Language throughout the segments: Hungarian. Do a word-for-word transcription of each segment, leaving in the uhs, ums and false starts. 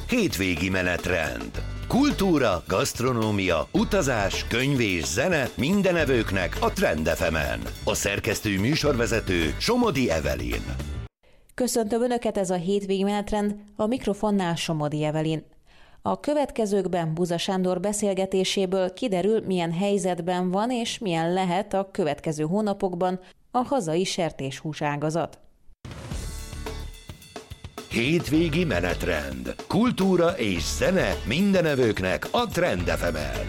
Hétvégi menetrend. Kultúra, gasztronómia, utazás, könyv és zene minden evőknek a Trend ef emen. A szerkesztő műsorvezető Somodi Evelyn. Köszöntöm Önöket, ez a Hétvégi menetrend, a mikrofonnál Somodi Evelyn. A következőkben Buza Sándor beszélgetéséből kiderül, milyen helyzetben van és milyen lehet a következő hónapokban a hazai sertéshús ágazat. Hétvégi menetrend. Kultúra és zene minden evőknek a Trend ef emen.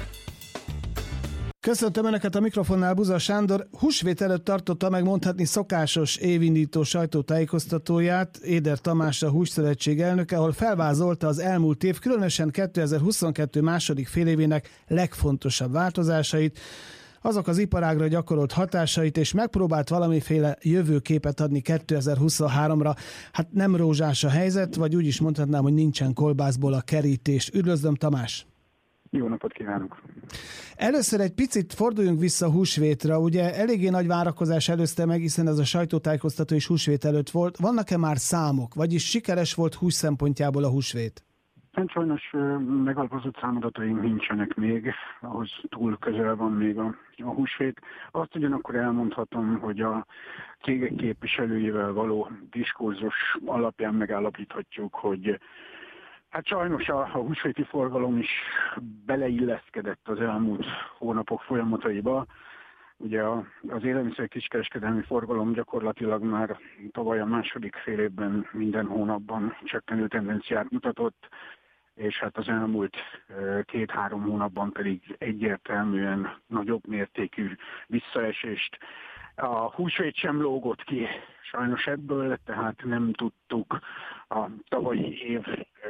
Köszöntöm Önöket, a mikrofonnál Buza Sándor. Húsvét előtt tartotta meg mondhatni szokásos évindító sajtótájékoztatóját Éder Tamás, a Hússzövetség elnöke, ahol felvázolta az elmúlt év, különösen kétezer-huszonkettő második félévének legfontosabb változásait, azok az iparágra gyakorolt hatásait, és megpróbált valamiféle jövőképet adni kétezer-huszonháromra. Hát nem rózsás a helyzet, vagy úgy is mondhatnám, hogy nincsen kolbászból a kerítés. Üdvözlöm, Tamás! Jó napot kívánok! Először egy picit forduljunk vissza húsvétra. Ugye eléggé nagy várakozás előzte meg, hiszen ez a sajtótájékoztató is húsvét előtt volt. Vannak-e már számok, vagyis sikeres volt hús szempontjából a húsvét? Hát sajnos megalapozott számadataink nincsenek még, ahhoz túl közel van még a, a húsvét. Azt ugyanakkor elmondhatom, hogy a cégek képviselőivel való diskurzus alapján megállapíthatjuk, hogy hát sajnos a, a húsvéti forgalom is beleilleszkedett az elmúlt hónapok folyamataiba. Ugye a, az élelmiszer kiskereskedelmi forgalom gyakorlatilag már tavaly a második fél évben minden hónapban csökkenő tendenciát mutatott, és hát az elmúlt két-három hónapban pedig egyértelműen nagyobb mértékű visszaesést. A húsvét sem lógott ki sajnos ebből, tehát nem tudtuk a tavalyi év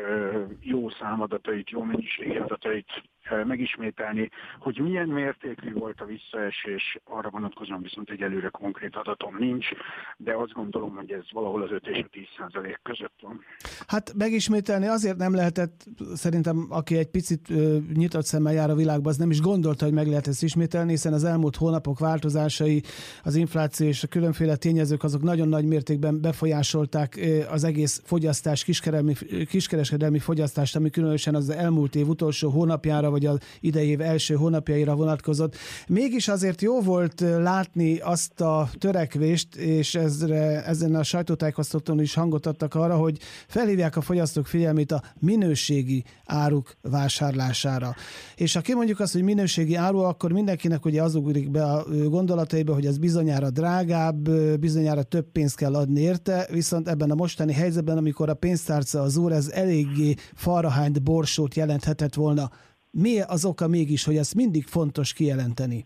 jó számadatait, jó mennyiségi adatait megismételni, hogy milyen mértékű volt a visszaesés, arra vonatkozóan viszont egyelőre konkrét adatom nincs, de azt gondolom, hogy ez valahol az öt és a tíz százalék között van. Hát megismételni azért nem lehetett, szerintem aki egy picit ö, nyitott szemmel jár a világban, az nem is gondolta, hogy meg lehet ezt ismételni, hiszen az elmúlt hónapok változásai, az infláció és a különféle tényezők azok nagyon nagy mértékben befolyásolták ö, az egész fogyasztás, kiskereskedelmi, kiskereskedelmi fogyasztást, ami különösen az elmúlt év utolsó hónapjára, vagy az idei év első hónapjaira vonatkozott. Mégis azért jó volt látni azt a törekvést, és ezre, ezen a sajtótájékoztatón is hangot adtak arra, hogy felhívják a fogyasztók figyelmét a minőségi áruk vásárlására. És ha kimondjuk azt, hogy minőségi áru, akkor mindenkinek ugye az ugrik be a gondolataiba, hogy ez bizonyára drágább, bizonyára több pénzt kell adni érte, viszont ebben a mostani helyzetben, amikor a pénztárca az úr, ez eléggé falrahányt borsót jelenthetett volna. Mi az oka mégis, hogy ezt mindig fontos kijelenteni?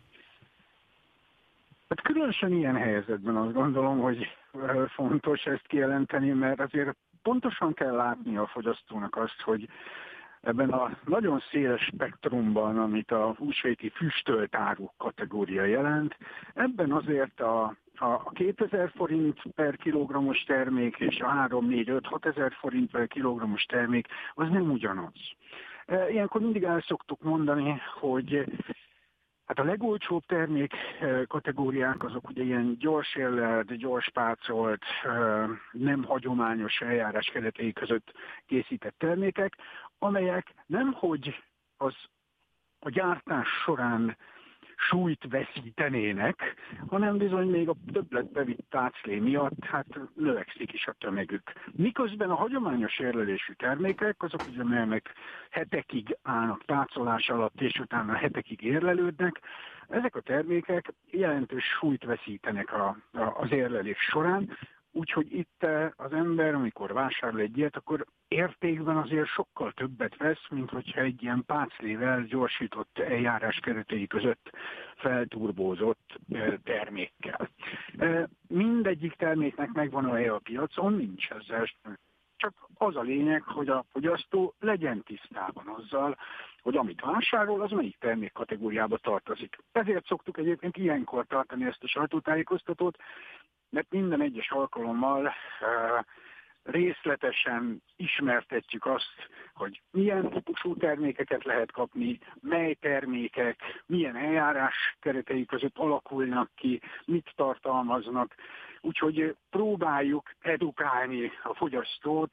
Hát különösen ilyen helyzetben azt gondolom, hogy fontos ezt kijelenteni, mert azért pontosan kell látni a fogyasztónak azt, hogy ebben a nagyon széles spektrumban, amit a húsvéti füstölt áruk kategória jelent, ebben azért a A kétezer forint per kilogrammos termék és a három, négy, öt, hat ezer forint per kilogrammos termék az nem ugyanaz. Ilyenkor mindig el szoktuk mondani, hogy hát a legolcsóbb termék kategóriák azok ugye ilyen gyors érlelt, gyors pácolt, nem hagyományos eljárás keretei között készített termékek, amelyek nemhogy az a gyártás során súlyt veszítenének, hanem bizony még a többletbevitt táclé miatt hát növekszik is a tömegük. Miközben a hagyományos érlelésű termékek, azok ugye melynek hetekig állnak tácolás alatt, és utána hetekig érlelődnek, ezek a termékek jelentős súlyt veszítenek a, a, az érlelés során, úgyhogy itt az ember, amikor vásárol egy ilyet, akkor értékben azért sokkal többet vesz, mint hogyha egy ilyen páclével gyorsított eljárás keretei között felturbózott termékkel. Mindegyik terméknek megvan a helye a piacon, nincs ezzel. Csak az a lényeg, hogy a fogyasztó legyen tisztában azzal, hogy amit vásárol, az melyik termékkategóriába tartozik. Ezért szoktuk egyébként ilyenkor tartani ezt a sajtótájékoztatót, mert minden egyes alkalommal uh, részletesen ismertetjük azt, hogy milyen típusú termékeket lehet kapni, mely termékek, milyen eljárás keretei között alakulnak ki, mit tartalmaznak. Úgyhogy próbáljuk edukálni a fogyasztót,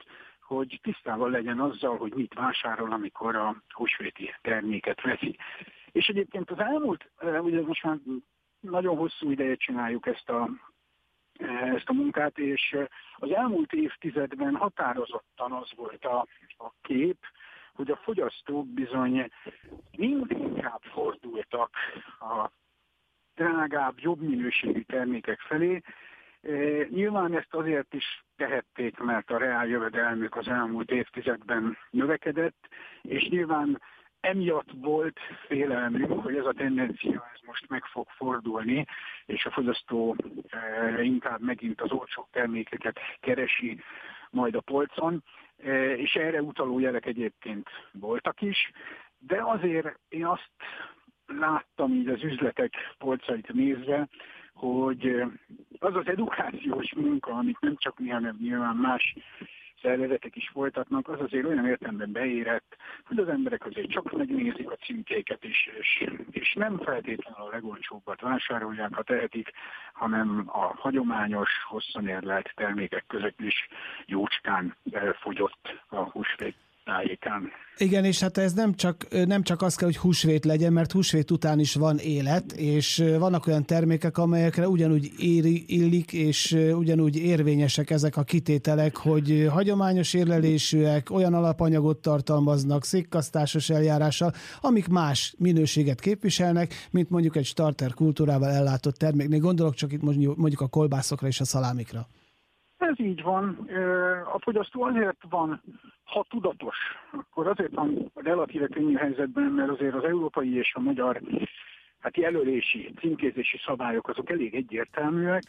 hogy tisztában legyen azzal, hogy mit vásárol, amikor a húsvéti terméket veszi. És egyébként az elmúlt, ugye most már nagyon hosszú ideje csináljuk ezt a, ezt a munkát, és az elmúlt évtizedben határozottan az volt a, a kép, hogy a fogyasztók bizony mindinkább fordultak a drágább, jobb minőségű termékek felé. E, nyilván ezt azért is tehették, mert a reáljövedelmük az elmúlt évtizedben növekedett, és nyilván emiatt volt félelmünk, hogy ez a tendencia ez most meg fog fordulni, és a fogyasztó e, inkább megint az olcsó termékeket keresi majd a polcon, e, és erre utaló jelek egyébként voltak is, de azért én azt láttam így az üzletek polcait nézve, hogy az az edukációs munka, amit nem csak mi, hanem nyilván más szervezetek is folytatnak, az azért olyan értelemben beérett, hogy az emberek azért csak megnézik a címkéket is, és, és nem feltétlenül a legolcsóbbat vásárolják, ha tehetik, hanem a hagyományos, hosszan érlelt termékek között is jócskán fogyott a húsvét tájékán. Igen, és hát ez nem csak, nem csak az kell, hogy húsvét legyen, mert húsvét után is van élet, és vannak olyan termékek, amelyekre ugyanúgy éri, illik, és ugyanúgy érvényesek ezek a kitételek, hogy hagyományos érlelésűek, olyan alapanyagot tartalmaznak, székkasztásos eljárással, amik más minőséget képviselnek, mint mondjuk egy starter kultúrával ellátott terméknél. Gondolok csak itt mondjuk a kolbászokra és a szalámikra. Ez így van. A fogyasztó azért van, ha tudatos, akkor azért van relatíve könnyű helyzetben, mert azért az európai és a magyar hát jelölési, címkézési szabályok azok elég egyértelműek,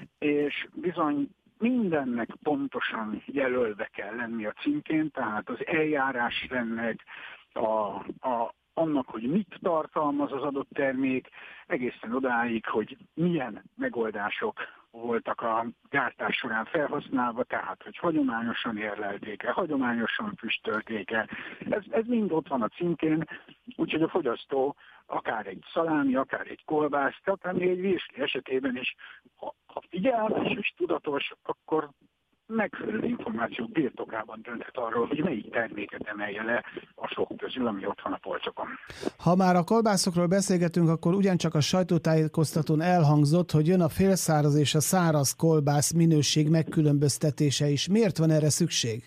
és bizony mindennek pontosan jelölve kell lenni a címkén, tehát az eljárásrendnek, a, a, annak, hogy mit tartalmaz az adott termék, egészen odáig, hogy milyen megoldások voltak a gyártás során felhasználva, tehát hogy hagyományosan érlelték-e, hagyományosan füstölték-e. Ez, ez mind ott van a címkén, úgyhogy a fogyasztó akár egy szalámi, akár egy kolbász, akár egy virsli esetében is, ha, ha figyelmes és tudatos, akkor megfelelő információk birtokában dönthet arról, hogy melyik terméket emelje le a sok közül, ami ott van a polcokon. Ha már a kolbászokról beszélgetünk, akkor ugyancsak a sajtótájékoztatón elhangzott, hogy jön a félszáraz és a száraz kolbász minőség megkülönböztetése is. Miért van erre szükség?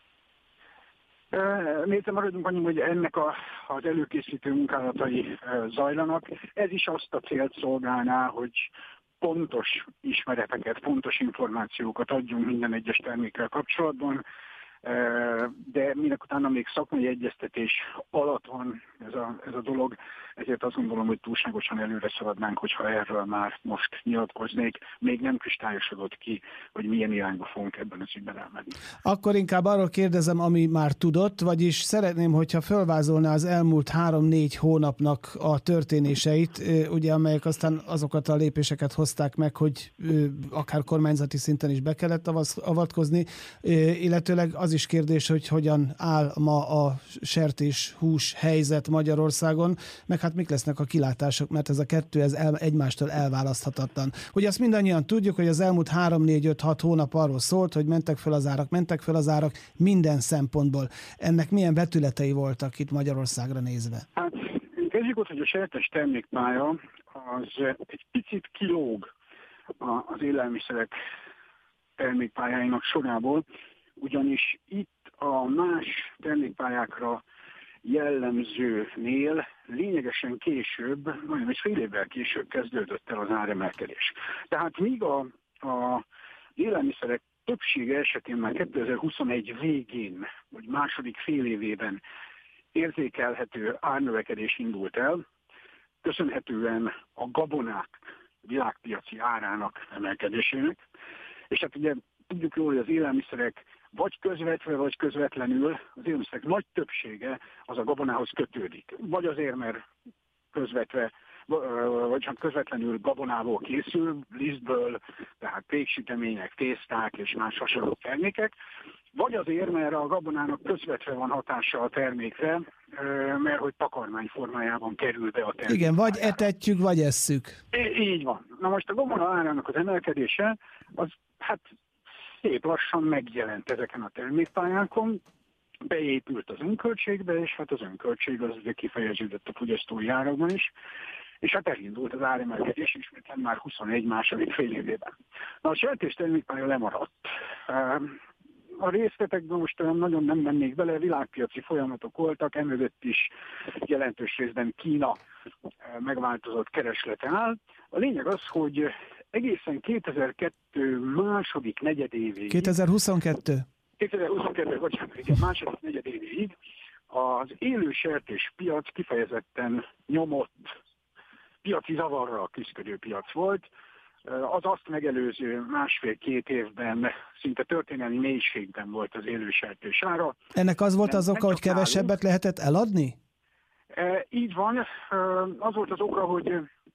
Miért maradjunk annyi, hogy ennek a, az előkészítő munkálatai zajlanak. Ez is azt a célt szolgálná, hogy pontos ismereteket, pontos információkat adjunk minden egyes termékkel kapcsolatban, de minek utána még szakmai egyeztetés alatt van ez a, ez a dolog, ezért azt gondolom, hogy túlságosan előre szaladnánk, hogyha erről már most nyilatkoznék. Még nem kristályosodott ki, hogy milyen irányba fogunk ebben az ügyben elmenni. Akkor inkább arról kérdezem, ami már tudott, vagyis szeretném, hogyha felvázolná az elmúlt három-négy hónapnak a történéseit, ugye, amelyek aztán azokat a lépéseket hozták meg, hogy akár kormányzati szinten is be kellett avatkozni, illetőleg az is kérdés, hogy hogyan áll ma a sertés hús helyzet Magyarországon, meg hát mik lesznek a kilátások, mert ez a kettő ez el, egymástól elválaszthatatlan. Ugye azt mindannyian tudjuk, hogy az elmúlt három négy öt hat hónap arról szólt, hogy mentek föl az árak, mentek föl az árak minden szempontból. Ennek milyen vetületei voltak itt Magyarországra nézve? Hát kezdjük ott, hogy a sertés termékpálya az egy picit kilóg az élelmiszerek termékpályáinak sorából, ugyanis itt a más termékpályákra jellemzőnél lényegesen később, majdnem egy fél évvel később kezdődött el az áremelkedés. Tehát míg a, a élelmiszerek többsége esetén már kétezer-huszonegy végén, vagy második fél évében érzékelhető árnövekedés indult el, köszönhetően a gabonák világpiaci árának emelkedésének, és hát ugye tudjuk jól, hogy az élelmiszerek vagy közvetve, vagy közvetlenül az élelmiszerek nagy többsége az a gabonához kötődik. Vagy azért, mert közvetve, vagy csak közvetlenül gabonából készül, lisztből, tehát péksütemények, tészták és más hasonló termékek, vagy azért, mert a gabonának közvetve van hatása a termékre, mert hogy takarmány formájában kerül be a termék. Igen, vagy etetjük, vagy esszük. Így van. Na most a gabona árának az emelkedése, az hát szép lassan megjelent ezeken a termékpályákon, beépült az önköltségbe, és hát az önköltség az ugye kifejeződött a fogyasztói árakban is, és hát elindult az áremelkedés ismétlen már huszonegy második fél évében. Na, a sertés termékpálya lemaradt. A részletekben most olyan nagyon nem mennék bele, világpiaci folyamatok voltak, emögött is jelentős részben Kína megváltozott kereslete áll. A lényeg az, hogy egészen kétezer-kettő második negyedévéig... kétezer-huszonkettő kétezer-huszonkettő, bocsánat, igen, második negyedévéig az élő sertés piac kifejezetten nyomott, piaci zavarral küzdő piac volt. Az azt megelőző másfél-két évben szinte történelmi mélységben volt az élősertés ára. Ennek az volt az oka, hogy kevesebbet lehetett eladni? E, így van. Az volt az oka, hogy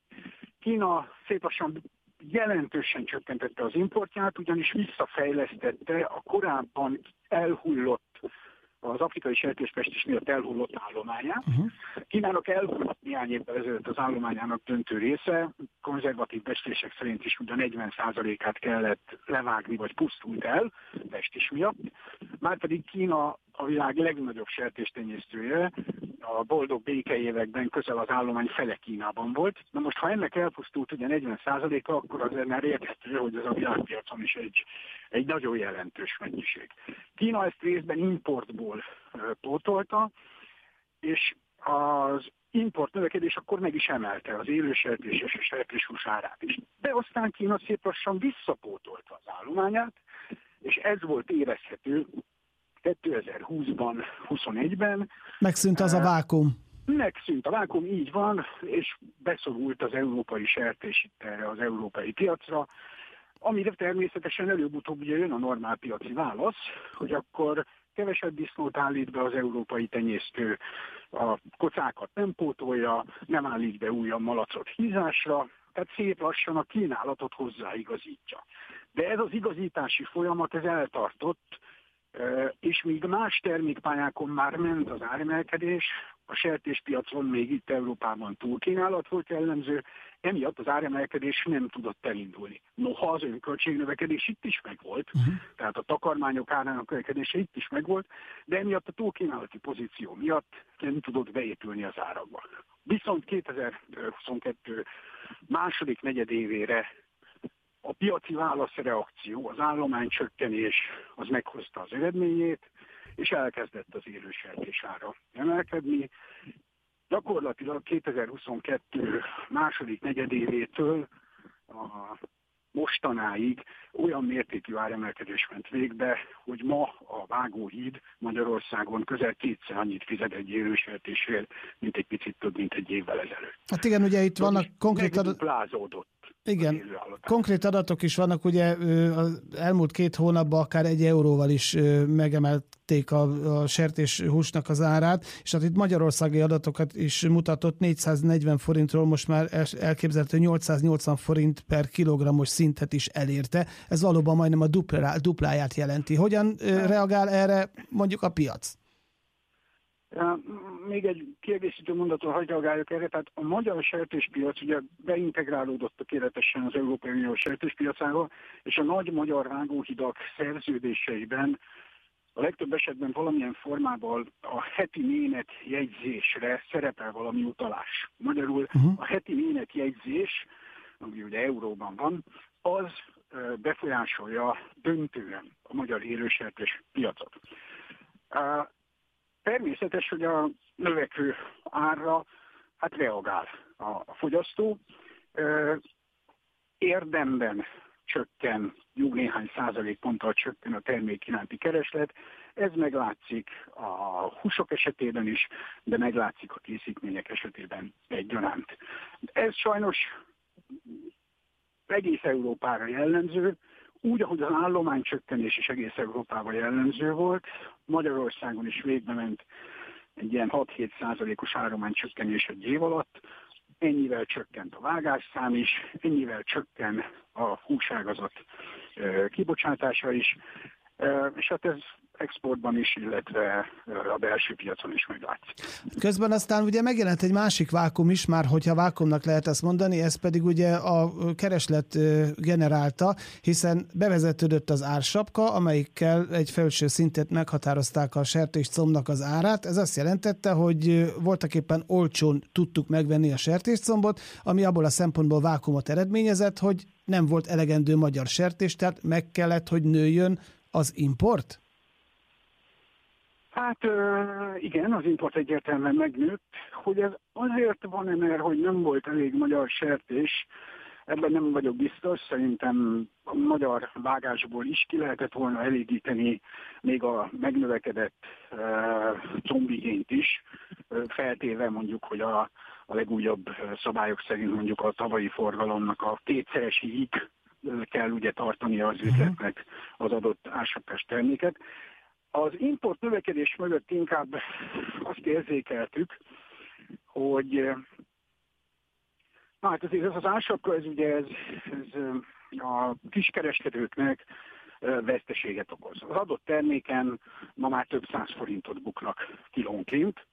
Kína szép lassan jelentősen csökkentette az importját, ugyanis visszafejlesztette a korábban elhullott, az afrikai sertéspestis miatt elhullott állományát. Uh-huh. Kínának elhullott néhány évvel ezelőtt az állományának döntő része, konzervatív becslések szerint is ugye negyven százalékát kellett levágni, vagy pusztult el pestis miatt. Márpedig Kína a világ legnagyobb sertéstenyésztője, a boldog békeévekben közel az állomány fele Kínában volt. Na most, ha ennek elpusztult ugye negyven százaléka, akkor az már érthető, hogy ez a világpiacon is egy, egy nagyon jelentős mennyiség. Kína ezt részben importból pótolta, és az import növekedés akkor meg is emelte az élősertés és a sertéshús árát is. De aztán Kína szép lassan visszapótolta az állományát, és ez volt érezhető kétezer-húszban, huszonegyben. Megszűnt az a vákum. Megszűnt a vákum, így van, és beszorult az európai sertés itt erre az európai piacra, amire természetesen előbb-utóbb ugye jön a normál piaci válasz, hogy akkor kevesebb disznót állít be az európai tenyésztő, a kocákat nem pótolja, nem állít be újabb malacot hízásra, tehát szép lassan a kínálatot hozzáigazítja. De ez az igazítási folyamat, ez eltartott, és míg más termékpályákon már ment az áremelkedés, a sertéspiacon még itt Európában túlkínálat volt jellemző, emiatt az áremelkedés nem tudott elindulni. Noha az önköltségnövekedés itt is megvolt, uh-huh. tehát a takarmányok árának növekedése itt is megvolt, de emiatt a túlkínálati pozíció miatt nem tudott beépülni az árakba. Viszont kétezer-huszonkettő második negyedévére a piaci válaszreakció, az állománycsökkenés az meghozta az eredményét, és elkezdett az élősertés ára emelkedni. Gyakorlatilag kétezer-huszonkettő második negyedévétől a mostanáig olyan mértékű áremelkedés ment végbe, hogy ma a Vágóhíd Magyarországon közel kétszer annyit fizet egy élősertésért, mint egy picit több, mint egy évvel ezelőtt. Hát igen, ugye itt vannak konkrét adatok. Igen, konkrét adatok is vannak, ugye az elmúlt két hónapban akár egy euróval is megemelték a, a sertéshúsnak az árát, és hát itt magyarországi adatokat is mutatott, négyszáznegyven forintról most már elképzelhető nyolcszáznyolcvan forint per kilogrammos szintet is elérte. Ez valóban majdnem a duplá, dupláját jelenti. Hogyan reagál erre mondjuk a piac? Még egy kiegészítő mondaton hadd reagáljak erre, tehát a magyar sertéspiac ugye beintegrálódott tökéletesen az Európai Unió sertéspiacába, és a nagy magyar vágóhidak szerződéseiben a legtöbb esetben valamilyen formában a heti ménet jegyzésre szerepel valami utalás. Magyarul uh-huh. a heti ménet jegyzés, ami ugye euróban van, az befolyásolja döntően a magyar élősertés piacot. Természetes, hogy a növekvő árra hát reagál a fogyasztó. Érdemben csökken, jó néhány százalékponttal csökken a termék iránti kereslet. Ez meglátszik a húsok esetében is, de meglátszik a készítmények esetében egyaránt. Ez sajnos egész Európára jellemző, úgy, ahogy az állománycsökkenés is egész Európában jellemző volt, Magyarországon is végbe ment egy ilyen hat-hét százalékos állománycsökkenés egy év alatt, ennyivel csökkent a vágásszám is, ennyivel csökken a húságazat kibocsátása is. És hát ez exportban is, illetve a belső piacon is meglátszik. Közben aztán ugye megjelent egy másik vákum is, már hogyha vákumnak lehet ezt mondani, ez pedig ugye a kereslet generálta, hiszen bevezetődött az ársapka, amelyikkel egy felső szintet meghatározták a sertéscombnak az árát. Ez azt jelentette, hogy voltaképpen olcsón tudtuk megvenni a sertéscombot, ami abból a szempontból vákumot eredményezett, hogy nem volt elegendő magyar sertés, tehát meg kellett, hogy nőjön az import? Hát igen, az import egyértelműen megnőtt. Hogy ez azért van-e, mert hogy nem volt elég magyar sertés, ebben nem vagyok biztos. Szerintem a magyar vágásból is ki lehetett volna elégíteni még a megnövekedett combigényt is, feltéve mondjuk, hogy a, a legújabb szabályok szerint mondjuk a tavalyi forgalomnak a kétszereséig kell ugye tartani az üzletnek az adott ársapkás terméket. Az import növekedés mögött inkább azt érzékeltük, hogy na hát azért ez az ársapka, ez ugye ez, ez a kiskereskedőknek veszteséget okoz. Az adott terméken ma már több száz forintot buknak kilónként,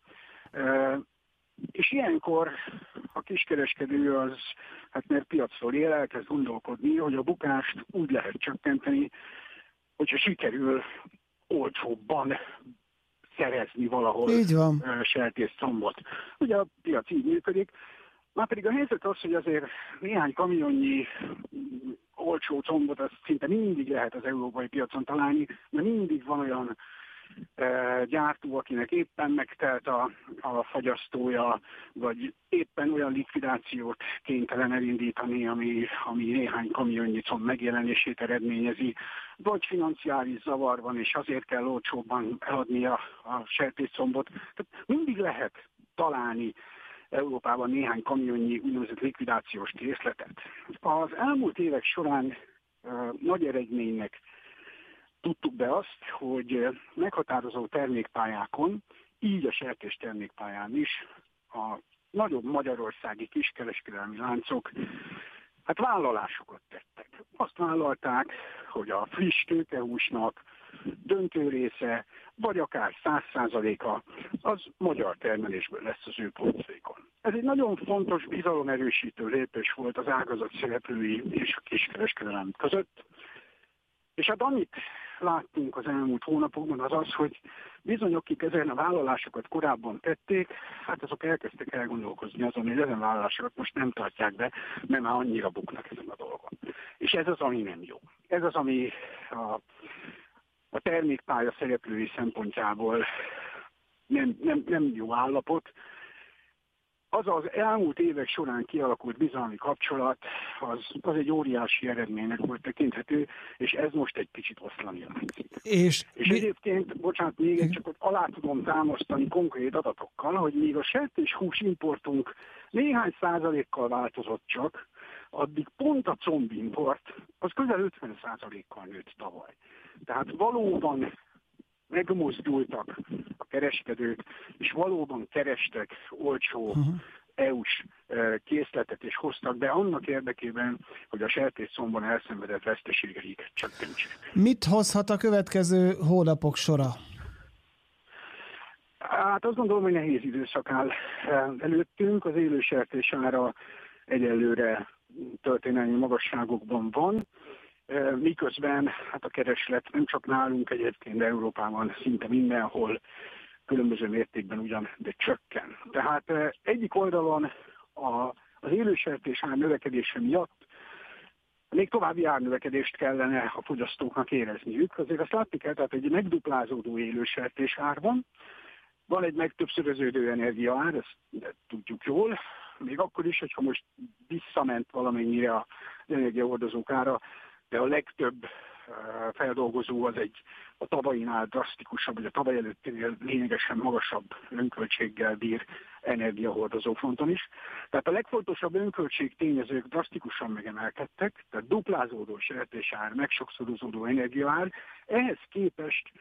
és ilyenkor a kiskereskedő az, hát mert piacról él, elkezd gondolkodni, hogy a bukást úgy lehet csökkenteni, hogyha sikerül olcsóbban szerezni valahol sertéscombot. Ugye a piac így működik. Már pedig a helyzet az, hogy azért néhány kamionnyi olcsó combot azt szinte mindig lehet az európai piacon találni, mert mindig van olyan e, gyártó, akinek éppen megtelt a, a fagyasztója, vagy éppen olyan likvidációt kénytelen elindítani, ami, ami néhány kamionnyi comb megjelenését eredményezi, vagy financiális zavar van, és azért kell olcsóbban eladni a, a sertéscombot. Tehát mindig lehet találni Európában néhány kamionnyi úgynevezett likvidációs készletet. Az elmúlt évek során uh, nagy eredménynek tudtuk be azt, hogy meghatározó termékpályákon, így a sertés termékpályán is a nagyobb magyarországi kiskereskedelmi láncok hát vállalásokat tettek. Azt vállalták, hogy a friss tőkehúsnak döntő része, vagy akár száz százaléka az magyar termelésből lesz az ő polcaikon. Ez egy nagyon fontos bizalomerősítő lépés volt az ágazat szereplői és a kiskereskedelem között. És hát amit láttunk az elmúlt hónapokban az az, hogy bizony, akik ezen a vállalásokat korábban tették, hát azok elkezdtek elgondolkozni azon, hogy ezen vállalásokat most nem tartják be, mert már annyira buknak ezen a dolgon. És ez az, ami nem jó. Ez az, ami a, a termékpálya szereplői szempontjából nem, nem, nem jó állapot. Az az elmúlt évek során kialakult bizalmi kapcsolat, az, az egy óriási eredménynek volt tekinthető, és ez most egy kicsit oszlani látszik. És, és mi... egyébként, bocsánat, még egy csak ott alá tudom támasztani konkrét adatokkal, hogy még a sertéshús importunk néhány százalékkal változott csak, addig pont a combimport az közel ötven százalékkal nőtt tavaly. Tehát valóban megmozdultak a kereskedők, és valóban kerestek olcsó uh-huh. é u-s készletet, és hoztak be annak érdekében, hogy a sertéscombon elszenvedett veszteségeiket csökkentsék. Mit hozhat a következő hónapok sora? Hát azt gondolom, hogy nehéz időszak áll előttünk. Az élő sertés ára egyelőre történelmi magasságokban van, miközben hát a kereslet nem csak nálunk egyébként, de Európában szinte mindenhol különböző mértékben ugyan, de csökken. Tehát egyik oldalon a, az élősertés ár növekedése miatt még további árnövekedést kellene a fogyasztóknak érezniük. Azért azt látni kell, tehát egy megduplázódó élősertés ár van, van egy megtöbbszöröződő energiaár, ezt tudjuk jól, még akkor is, hogyha most visszament valamennyire az energiahordozók ára, de a legtöbb feldolgozó az egy a tavainál drasztikusabb, vagy a tavaly előttinél lényegesen magasabb önköltséggel bír energiahordozó fronton is. Tehát a legfontosabb önköltség tényezők drasztikusan megemelkedtek, tehát duplázódó sertésár, megsokszorozódó energiaár. Ehhez képest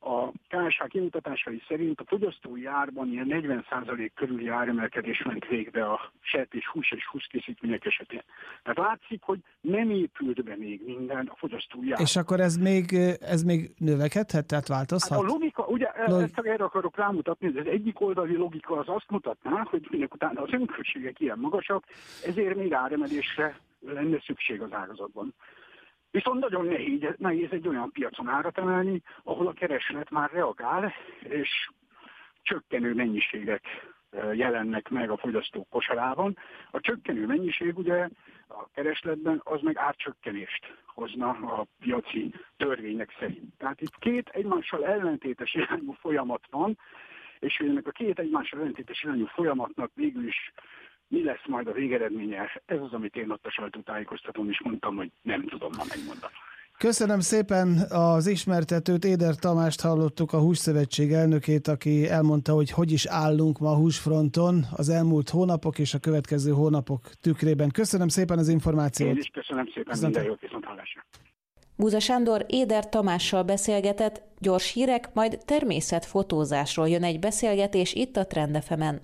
A ká es há kimutatásai szerint a fogyasztói árban ilyen negyven százalék körüli áremelkedés ment végbe a sertés hús és húskészítmények esetén. Tehát látszik, hogy nem épült be még minden a fogyasztói árban. És akkor ez még, ez még növekedhet, tehát változhat? Hát a logika, ugye Log... ezt erre akarok rámutatni, hogy az egyik oldali logika az azt mutatná, hogy minek utána az önköltségek ilyen magasak, ezért még áremelésre lenne szükség az ágazatban. Viszont nagyon nehéz, nehéz egy olyan piacon árat emelni, ahol a kereslet már reagál, és csökkenő mennyiségek jelennek meg a fogyasztók kosarában. A csökkenő mennyiség ugye a keresletben az meg árcsökkenést hozna a piaci törvények szerint. Tehát itt két egymással ellentétes irányú folyamat van, és ennek a két egymással ellentétes irányú folyamatnak végül is mi lesz majd a végeredménye? Ez az, amit én ott a sajtótájékoztatón is mondtam, hogy nem tudom ma megmondani. Köszönöm szépen az ismertetőt, Éder Tamást hallottuk, a Hússzövetség elnökét, aki elmondta, hogy hogy is állunk ma a húsfronton az elmúlt hónapok és a következő hónapok tükrében. Köszönöm szépen az információt. Én is köszönöm szépen, Viszont minden jót, viszont hallásra. Búza Sándor Éder Tamással beszélgetett, gyors hírek, majd természetfotózásról jön egy beszélgetés itt a Trend ef emen.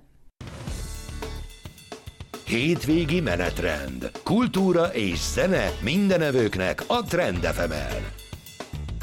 Hétvégi menetrend. Kultúra és zene mindenevőknek a Trend ef emen.